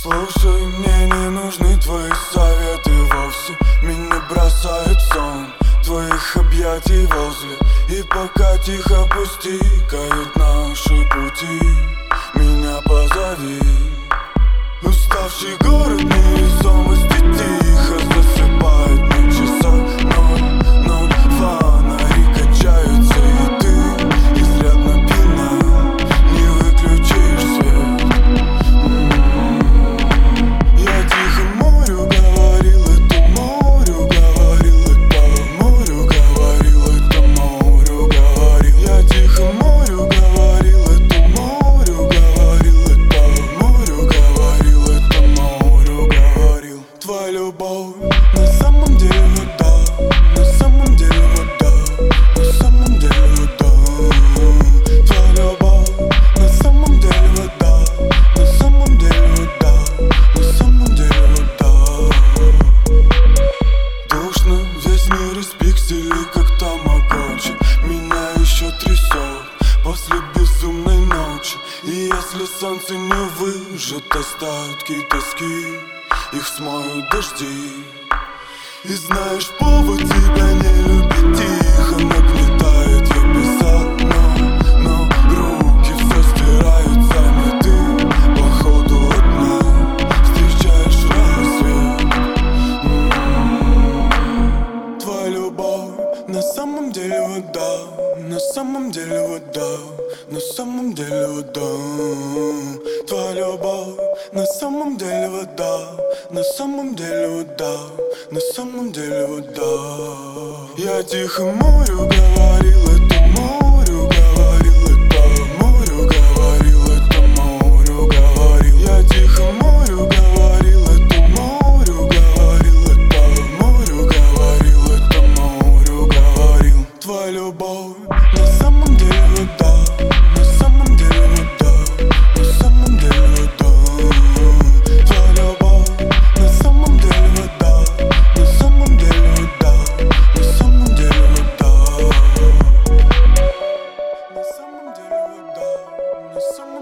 Слушай, мне не нужны твои советы вовсе. Меня бросает сон твоих объятий возле. И пока тихо пустикают наши пути, меня позови. Уставший город невесомости тихо засыпает на часах 0:0. Фонари качаются, и ты изрядно пьяна, не выключишь свет. Я тихо морю говорил, это морю говорил, это морю говорил, это морю говорил. Я тихо морю говорил, это морю говорил, это морю говорил, это морю говорил. Твоя любовь на самом деле вода, на самом деле вода, на самом деле вода. Твоя любовь на самом деле вода, на самом деле вода, на самом деле вода. Душно, весь мир из пикселей, как тамагочи. Меня еще трясет после безумной ночи. И если солнце не выжжет остатки тоски, их смоют дожди. И знаешь, повод тебя не любить тихо нагнетает. Я писал, но руки все стирают сами. Ты походу одна встречаешь рассвет. Твоя любовь на самом деле вода, на самом деле вода, на самом деле вода. Твоя любовь на самом деле вода, на самом деле вода, на самом деле вода. Я тихо морю говорил, это морю говорил, это морю говорил, это морю говорил. Я тихо морю говорил, это морю говорил, это морю говорил, это морю говорил. Твоя любовь на самом деле вода, на самом деле вода, на самом деле вода. Твоя любовь на самом деле вода, на самом деле вода, на самом деле вода. На самом деле вода, на самом